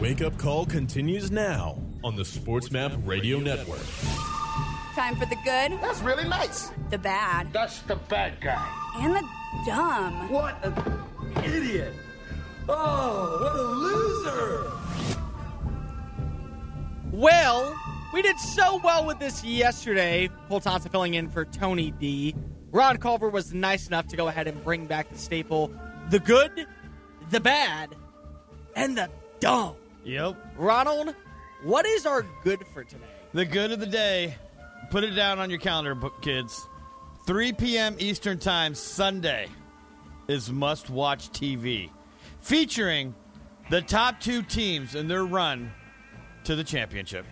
Wake Up Call continues now on the SportsMap Radio Network. Time for the good. That's really nice. The bad. That's the bad guy. And the dumb. What an idiot. Oh, what a loser. Well, we did so well with this yesterday. Cole Thompson filling in for Tony D. Ron Culver was nice enough to go ahead and bring back the staple. The good, the bad, and the dumb. Yep. Ronald, what is our good for today? The good of the day. Put it down on your calendar, kids. 3 p.m. Eastern Time Sunday is must-watch TV, featuring the top 2 teams in their run to the championship.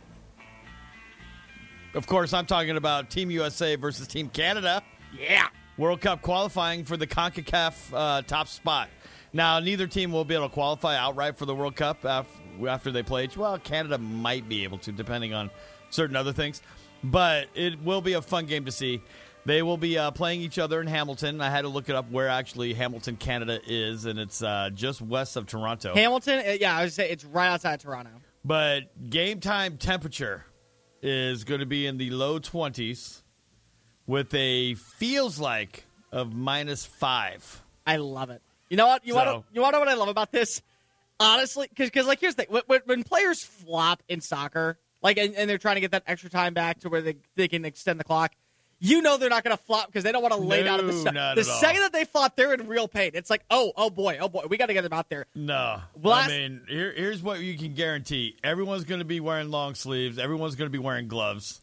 Of course, I'm talking about Team USA versus Team Canada. Yeah. World Cup qualifying for the CONCACAF top spot. Now, neither team will be able to qualify outright for the World Cup after they play. Well, Canada might be able to, depending on certain other things. But it will be a fun game to see. They will be playing each other in Hamilton. I had to look it up where actually Hamilton, Canada is, and it's just west of Toronto. Hamilton, yeah, I would say it's right outside Toronto. But game time temperature is going to be in the low 20s with a feels like of -5. I love it. You know what? You want to know what I love about this? Honestly, because like here's the thing: when players flop in soccer, like and they're trying to get that extra time back to where they can extend the clock, you know they're not going to flop because they don't want to lay down in the sun. The second that they flop, they're in real pain. It's like, oh boy, we got to get them out there. No, I mean here's what you can guarantee: everyone's going to be wearing long sleeves. Everyone's going to be wearing gloves.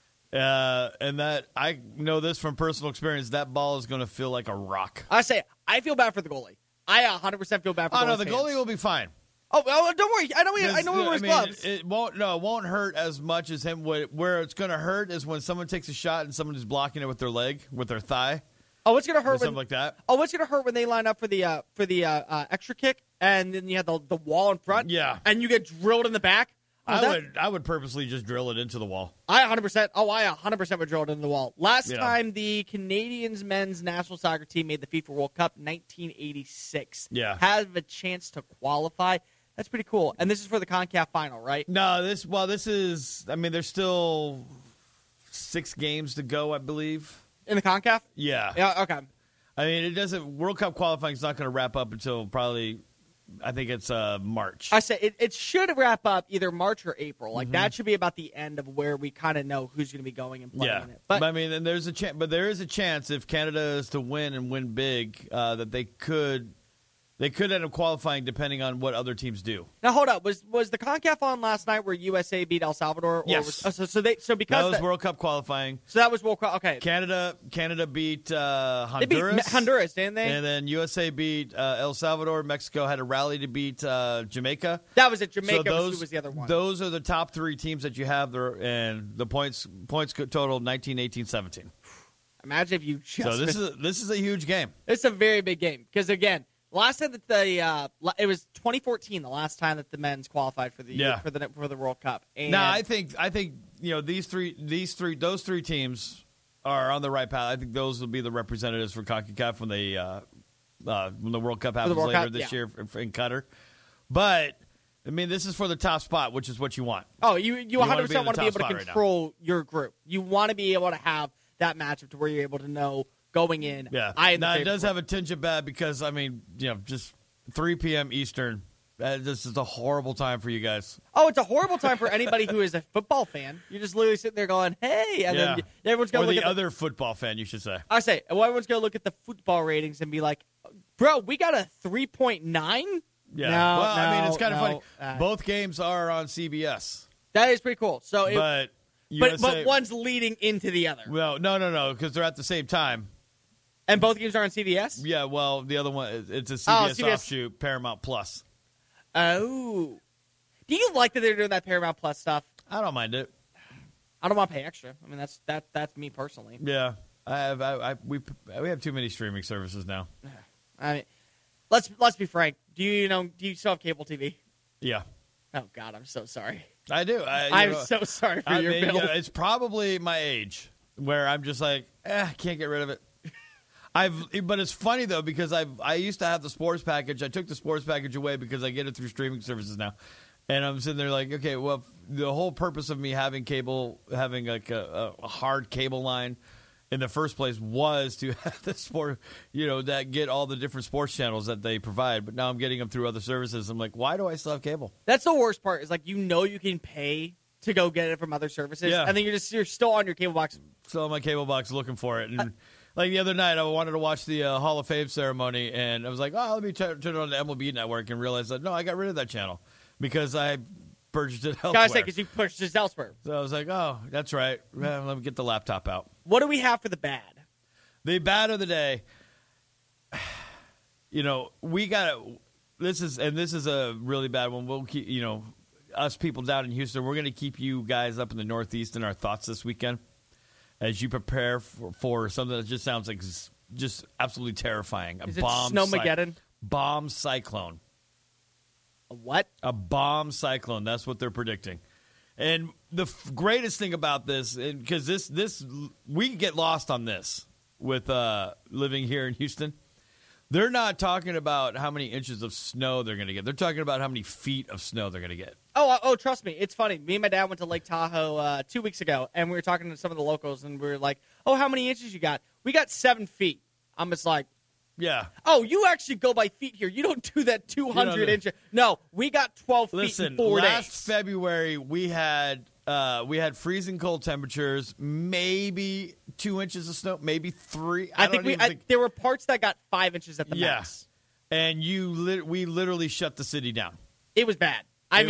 And that I know this from personal experience. That ball is going to feel like a rock. I feel bad for the goalie. I 100% feel bad for the goalie. Oh, no, the goalie will be fine. Oh, don't worry. I know he wears gloves. It won't hurt as much as him. Where it's going to hurt is when someone takes a shot and someone is blocking it with their leg, with their thigh. Oh, it's going to hurt something like that. Oh, it's going to hurt when they line up for the extra kick, and then you have the wall in front. Yeah, and you get drilled in the back. I would purposely just drill it into the wall. I 100% would drill it into the wall. Last time the Canadians men's national soccer team made the FIFA World Cup, 1986. Yeah, have a chance to qualify. That's pretty cool. And this is for the CONCACAF final, right? No, this is. I mean, there's still 6 games to go, I believe. In the CONCACAF? Yeah. Yeah. Okay. I mean, it doesn't. World Cup qualifying is not going to wrap up until probably. I think it's March. I say it should wrap up either March or April. Like that should be about the end of where we kind of know who's going to be going and playing in it. But I mean, and there is a chance if Canada is to win and win big that they could end up qualifying depending on what other teams do. Now hold up, was the CONCACAF on last night where USA beat El Salvador? Or yes. So because that was World Cup qualifying. So that was World Cup. Okay. Canada beat Honduras. They beat Honduras, didn't they? And then USA beat El Salvador. Mexico had a rally to beat Jamaica. That was it. Jamaica was the other one. Those are the top 3 teams that you have there, and the points total 19, 18, 17. Imagine if you just. So this is a huge game. It's a very big game because again. Last time that it was 2014, the last time that the men's qualified for the World Cup. And no, I think those three teams are on the right path. I think those will be the representatives for CONCACAF when the World Cup happens later this year in Qatar. But I mean, this is for the top spot, which is what you want. Oh, you 100% want to be able to control your group. You want to be able to have that matchup to where you're able to know. Going in, now it does have a tinge of bad because I mean, just 3 p.m. Eastern. This is a horrible time for you guys. Oh, it's a horrible time for anybody who is a football fan. You're just literally sitting there going, "Hey," and then everyone's going to look at the other football fan. You should say. I say, everyone's going to look at the football ratings and be like, "Bro, we got a 3.9." Yeah. I mean, it's kind of funny. Both games are on CBS. That is pretty cool. So, but one's leading into the other. Well, no, because they're at the same time. And both games are on CBS? Yeah, well, the other one, it's a CBS offshoot, Paramount Plus. Oh. Do you like that they're doing that Paramount Plus stuff? I don't mind it. I don't want to pay extra. I mean, that's me personally. Yeah. We have too many streaming services now. I mean, let's be frank. Do you still have cable TV? Yeah. Oh, God, I'm so sorry. I do. I'm so sorry for your bill. Yeah, it's probably my age where I'm just like, I can't get rid of it. But it's funny though because I used to have the sports package. I took the sports package away because I get it through streaming services now, and I'm sitting there like, okay, well, the whole purpose of me having cable, having like a hard cable line, in the first place was to have the sport, that get all the different sports channels that they provide. But now I'm getting them through other services. I'm like, why do I still have cable? That's the worst part. Is like you can pay to go get it from other services, and then you're still on your cable box. Still on my cable box looking for it. And like the other night, I wanted to watch the Hall of Fame ceremony, and I was like, let me turn it on the MLB Network, and realized that, no, I got rid of that channel because I purchased it elsewhere. Gotta say, because you purchased it elsewhere. So I was like, oh, that's right. Well, let me get the laptop out. What do we have for the bad? The bad of the day, we got to – this is a really bad one. We'll keep, us people down in Houston, we're going to keep you guys up in the Northeast in our thoughts this weekend as you prepare for something that just sounds like just absolutely terrifying. Is it Snowmageddon? Bomb cyclone. A what? A bomb cyclone. That's what they're predicting. And the greatest thing about this, because this we get lost on this with living here in Houston. They're not talking about how many inches of snow they're going to get. They're talking about how many feet of snow they're going to get. Oh, trust me. It's funny. Me and my dad went to Lake Tahoe 2 weeks ago, and we were talking to some of the locals, and we were like, oh, how many inches you got? We got 7 feet. I'm just like, yeah. Oh, you actually go by feet here. You don't do that 200 inches. No, we got 12 feet in 4 days. Last February, we had freezing cold temperatures, maybe 2 inches of snow, maybe 3. I think there were parts that got 5 inches at the max. And we literally shut the city down. It was bad.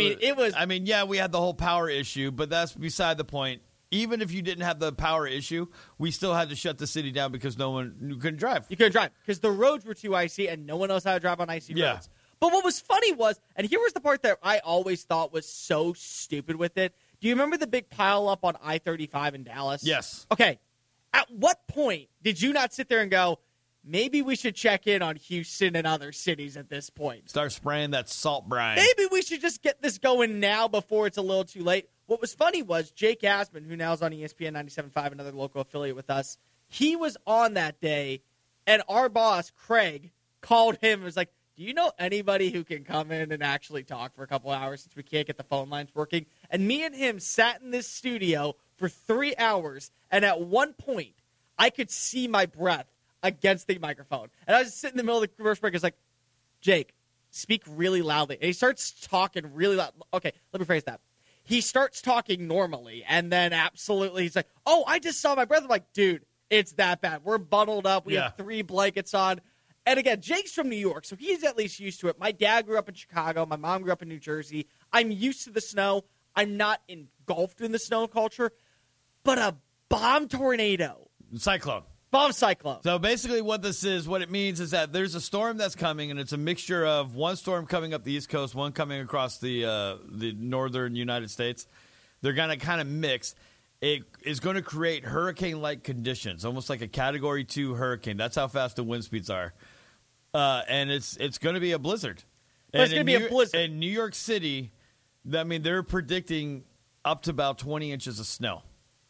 We had the whole power issue, but that's beside the point. Even if you didn't have the power issue, we still had to shut the city down because you couldn't drive. You couldn't drive because the roads were too icy and no one knows how to drive on icy roads. But what was funny was, and here was the part that I always thought was so stupid with it. Do you remember the big pile up on I-35 in Dallas? Yes. Okay. At what point did you not sit there and go, maybe we should check in on Houston and other cities at this point? Start spraying that salt brine. Maybe we should just get this going now before it's a little too late. What was funny was Jake Asman, who now is on ESPN 97.5, another local affiliate with us, he was on that day, and our boss, Craig, called him and was like, do you know anybody who can come in and actually talk for a couple hours since we can't get the phone lines working? And me and him sat in this studio for 3 hours, and at one point, I could see my breath against the microphone. And I was sitting in the middle of the commercial break. I was like, Jake, speak really loudly. And he starts talking really loud. Okay, let me phrase that. He starts talking normally, and then absolutely he's like, oh, I just saw my breath. I'm like, dude, it's that bad. We're bundled up. We have 3 blankets on. And again, Jake's from New York, so he's at least used to it. My dad grew up in Chicago. My mom grew up in New Jersey. I'm used to the snow. I'm not engulfed in the snow culture. But a bomb tornado. Cyclone. Bomb cyclone. So basically what it means is that there's a storm that's coming, and it's a mixture of one storm coming up the East Coast, one coming across the northern United States. They're going to kind of mix. It is going to create hurricane-like conditions, almost like a Category 2 hurricane. That's how fast the wind speeds are. And it's going to be a blizzard. But it's going to be a blizzard. In New York City, they're predicting up to about 20 inches of snow.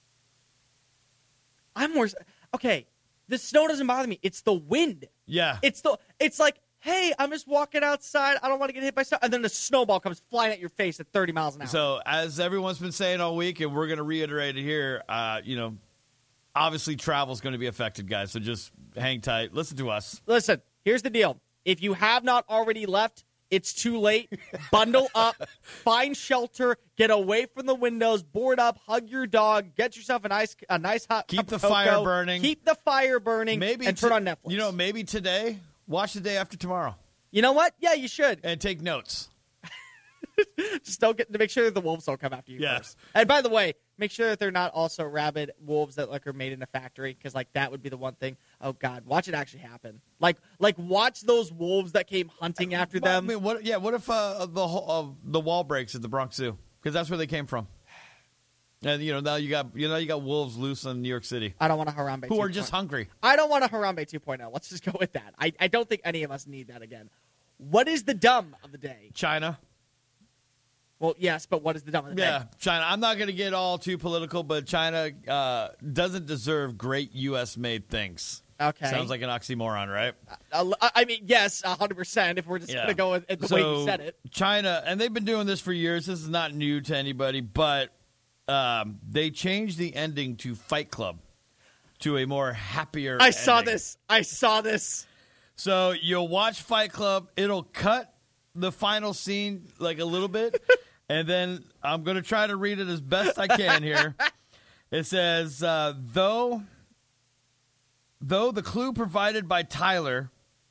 Okay, the snow doesn't bother me. It's the wind. Yeah. It's like, hey, I'm just walking outside. I don't want to get hit by snow. And then the snowball comes flying at your face at 30 miles an hour. So as everyone's been saying all week, and we're going to reiterate it here, obviously travel's going to be affected, guys. So just hang tight. Listen to us. Listen, here's the deal. If you have not already left, it's too late. Bundle up, find shelter, get away from the windows, board up, hug your dog, get yourself a nice hot Keep cup the of cocoa, fire burning. Keep the fire burning, and turn on Netflix. Maybe today, watch the day after tomorrow. You know what? Yeah, you should. And take notes. Just don't make sure that the wolves don't come after you first. And by the way, make sure that they're not also rabid wolves that are made in a factory, because that would be the one thing. Oh God, watch it actually happen. Like watch those wolves that came hunting after them. I mean, what if the wall breaks at the Bronx Zoo, because that's where they came from. And now you got wolves loose in New York City. I don't want a Harambe. Who are just hungry. I don't want a Harambe 2.0. Let's just go with that. I don't think any of us need that again. What is the dumb of the day? China. Well, yes, but what is the dumb of the day? Yeah, China. I'm not going to get all too political, but China doesn't deserve great U.S.-made things. Okay. Sounds like an oxymoron, right? I mean, yes, 100%. If we're just going to go with the way you said it. China, and they've been doing this for years. This is not new to anybody, but they changed the ending to Fight Club to a more happier. I saw this. So you'll watch Fight Club. It'll cut the final scene like a little bit, and then I'm going to try to read it as best I can here. It says, through the clue provided by Tyler,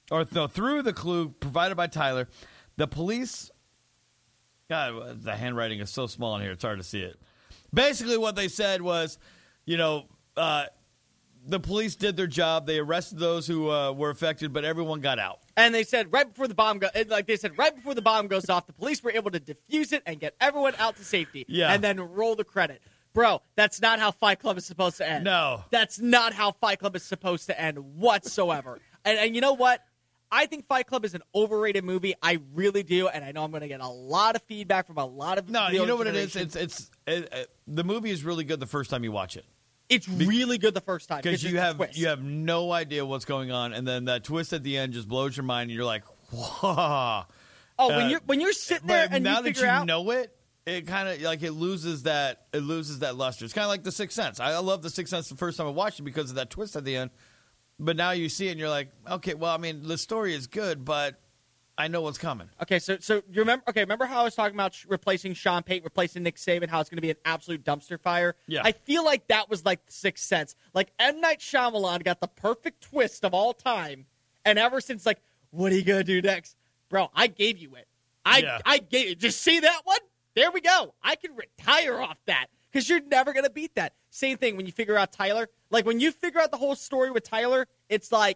the police. God, the handwriting is so small in here; it's hard to see it. Basically, what they said was, the police did their job. They arrested those who were affected, but everyone got out. And they said right before the bomb goes off, the police were able to defuse it and get everyone out to safety. Yeah. And then roll the credit. Bro, that's not how Fight Club is supposed to end. No. That's not how Fight Club is supposed to end whatsoever. and you know what? I think Fight Club is an overrated movie. I really do, and I know I'm going to get a lot of feedback from a lot of No, the you know older what it is? generation. The movie is really good the first time you watch it. It's really good the first time Because you have no idea what's going on, and then that twist at the end just blows your mind, and you're like, "Whoa!" Oh, when you're sitting there and now you that figure you out, know it, it kind of like it loses that luster. It's kind of like The Sixth Sense. I love The Sixth Sense the first time I watched it because of that twist at the end, but now you see it and you're like, okay, well, I mean, the story is good, but I know what's coming. Okay, so you remember? Okay, remember how I was talking about replacing Sean Payton, replacing Nick Saban, how it's going to be an absolute dumpster fire? Yeah. I feel like that was like The Sixth Sense. Like M. Night Shyamalan got the perfect twist of all time, and ever since, like, what are you going to do next, bro? I gave you it. I gave it. Just see that one? There we go. I can retire off that because you're never going to beat that. Same thing when you figure out Tyler. Like when you figure out the whole story with Tyler, it's like.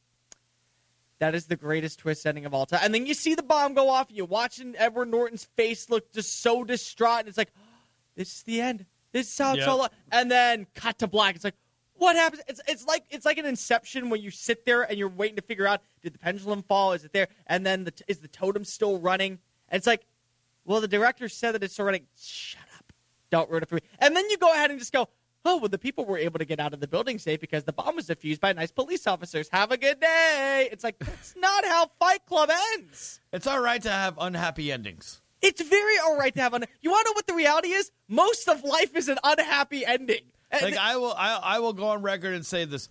That is the greatest twist ending of all time. And then you see the bomb go off, and you're watching Edward Norton's face look just so distraught, and it's like, oh, this is the end. This is how it's all. And then cut to black. It's like, what happens? It's like an Inception when you sit there and you're waiting to figure out, did the pendulum fall? Is it there? And then is the totem still running? And it's like, well, the director said that it's still running. Shut up. Don't ruin it for me. And then you go ahead and just go, oh, well, the people were able to get out of the building safe because the bomb was defused by nice police officers. Have a good day. It's like, that's not how Fight Club ends. It's all right to have unhappy endings. It's very all right to have you want to know what the reality is? Most of life is an unhappy ending. Like I will go on record and say this.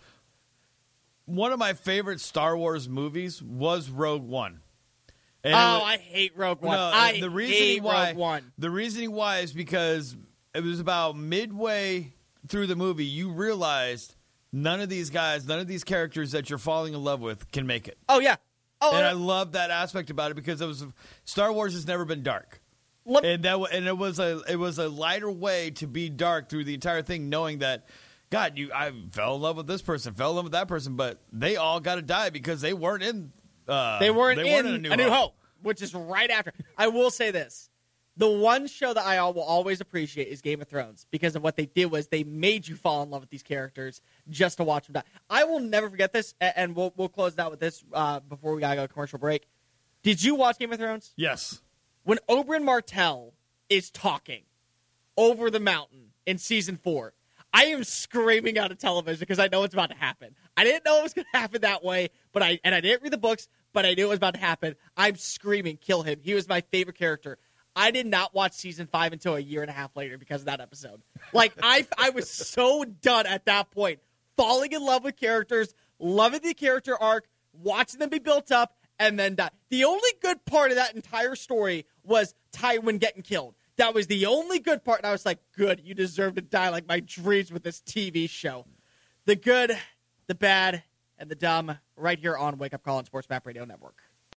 One of my favorite Star Wars movies was Rogue One. And I hate Rogue One. No, I hate Rogue One. The reasoning why is because it was about midway through the movie, you realized none of these characters that you're falling in love with can make it. Oh, yeah. And I love that aspect about it because Star Wars has never been dark. And it was a lighter way to be dark through the entire thing, knowing that, God, I fell in love with this person, fell in love with that person, but they all got to die because they weren't in A New Hope, which is right after. I will say this. The one show that I will always appreciate is Game of Thrones because of what they did was they made you fall in love with these characters just to watch them die. I will never forget this, and we'll close it out with this before we gotta go to commercial break. Did you watch Game of Thrones? Yes. When Oberyn Martell is talking over the mountain in season 4, I am screaming out of television because I know it's about to happen. I didn't know it was going to happen that way, I didn't read the books, but I knew it was about to happen. I'm screaming, kill him. He was my favorite character. I did not watch season 5 until a year and a half later because of that episode. Like, I was so done at that point. Falling in love with characters, loving the character arc, watching them be built up, and then die. The only good part of that entire story was Tywin getting killed. That was the only good part, and I was like, good, you deserve to die like my dreams with this TV show. The good, the bad, and the dumb, right here on Wake Up Call on Sports Map Radio Network.